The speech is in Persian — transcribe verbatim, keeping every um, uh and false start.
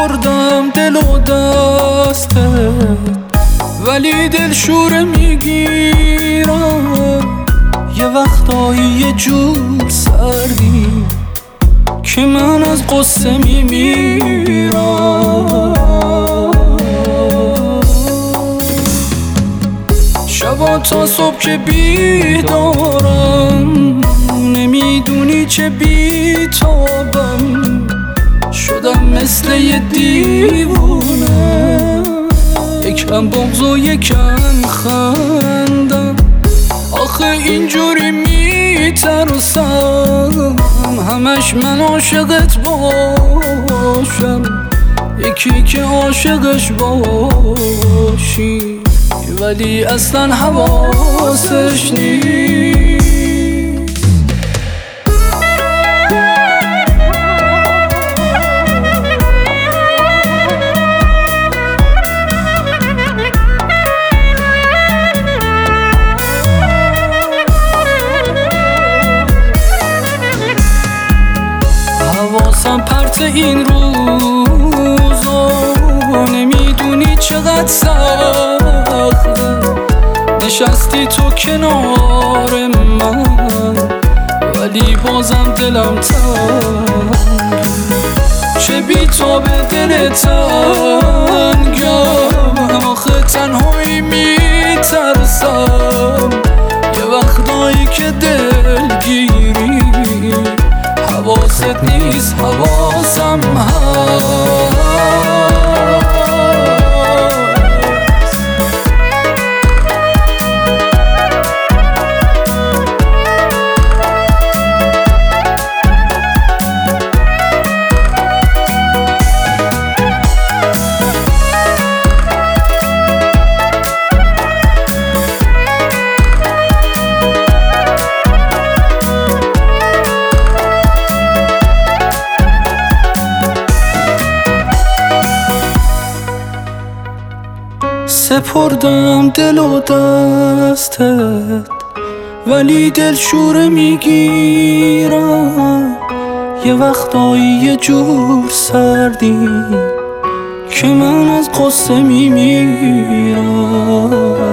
سپردم دل و دستت، ولی دل شوره میگیرم. یه وقتایی یه جور سردی که من از قصه میمیرم. شبا تا صبح که بیدارم، نمیدونی چه بیتابم. شدم مثل یه دیوونه، یکم بغض و یکم خندم. آخه اینجوری میترسم همش من عاشقت باشم، یکی که عاشقش باشی ولی اصلا حواسش نیست. حواسم پرت این روزا، نمیدونی چقدر سخته. نشستی تو کنار من ولی بازم دلم تنگ. چه بی‌تابه دل تنگم، آخه تنهایی میترسم. یه وقتایی که دلگیری حواست نیست، حواسم هست. سپردم دل و دستت، ولی دل شوره میگیرم. یه وقتایی یه جور سردی که من از قصه میمیرم.